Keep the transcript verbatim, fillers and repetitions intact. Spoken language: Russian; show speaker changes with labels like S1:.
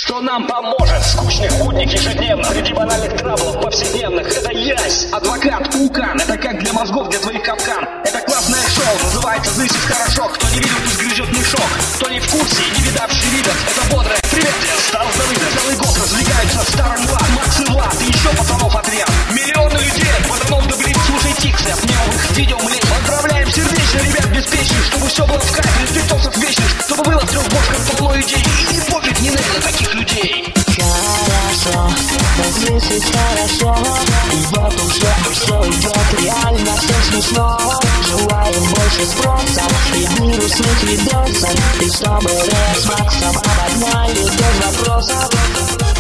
S1: Что нам поможет? Скучный худник ежедневно среди банальных траблов повседневных. Это ясь, адвокат, паукан. Это как для мозгов, для твоих капкан. Это классное шоу, называется «This is хорошо». Кто не видел, пусть грызет мешок. Кто не в курсе, не видавший видов. Это бодрое привет, я стал Давыдов. Целый год развлекаются в старом Влад, Макс и Влад. И еще пацанов отряд. Миллионы людей, пацанов да блин, слушай тиксы. От новых видео млей. Поздравляем сердечно, ребят беспечных. Чтобы все было в кайфе, респектосов вечных. Чтобы было в трех бошках полно идей. И пофиг не на таких людей.
S2: Хорошо, но здесь ведь хорошо. И в этом все, все идет реально, все смешно. Желаем больше спроса, и миру с них ведется. И чтобы Рэп с Максом обогнали без вопросов.